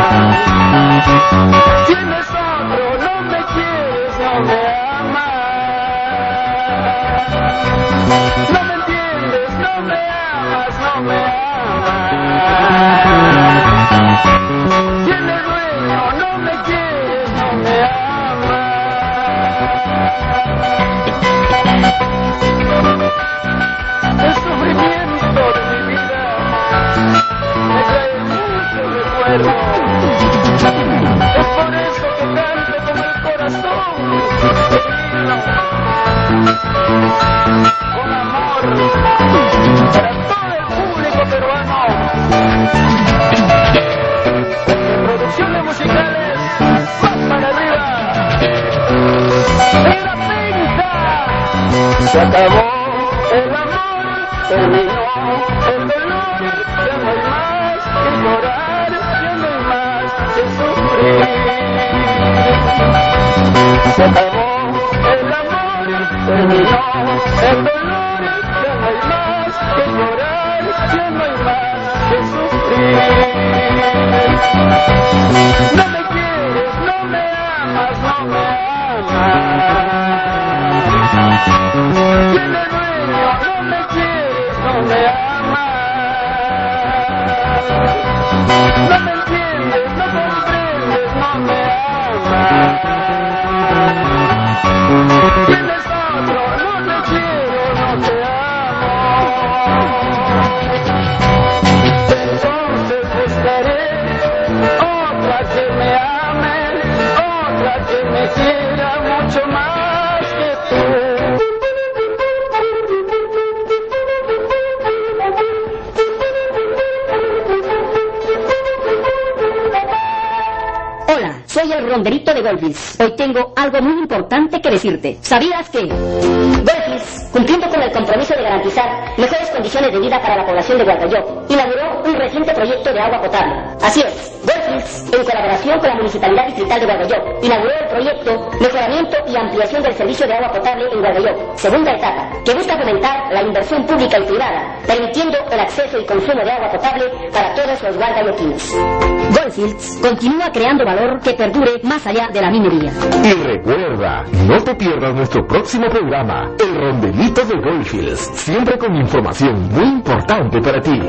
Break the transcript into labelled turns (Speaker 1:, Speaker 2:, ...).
Speaker 1: Tienes otro, no me quieres, no me amas. No me entiendes, no me amas, no me amas. Tienes dueño, no me quieres, no me amas. El sufrimiento de mi vida me trae mucho recuerdo. Es por eso que canto con el corazón, con amor, para todo el público peruano. Producciones musicales, más para arriba. ¡En la pinta! Se acabó el amor, terminó el dolor, ya no hay más que llorar, ya no hay más que sufrir. Se acabó el amor, terminó el dolor, ya no hay más que llorar, ya no hay más que sufrir. No me quieres, no me amas, no me amas. Tienes dueño, no me quieres, no me amas. No me entiendes, no comprendes, no me amas. Tienes otro, no te quiero, no te amo. Entonces buscaré otra que me ame, otra que me quiera mucho más que tú.
Speaker 2: Hola, soy el ronderito de Goldfields. Hoy tengo algo muy importante que decirte. ¿Sabías que Goldfields, cumpliendo con el compromiso de garantizar mejores condiciones de vida para la población de Hualgayoc, inauguró un reciente proyecto de agua potable? Así es, Goldfields, en colaboración con la Municipalidad Distrital de Hualgayoc, inauguró el proyecto Mejoramiento y Ampliación del Servicio de Agua Potable en Hualgayoc, segunda etapa, que busca fomentar la inversión pública y privada, permitiendo el acceso y consumo de agua potable para todos los hualgayoquinos. Goldfields continúa creando valor que perdure más allá de la minería.
Speaker 3: Y recuerda, no te pierdas nuestro próximo programa, El Rondelito de Goldfields, siempre con información muy importante para ti.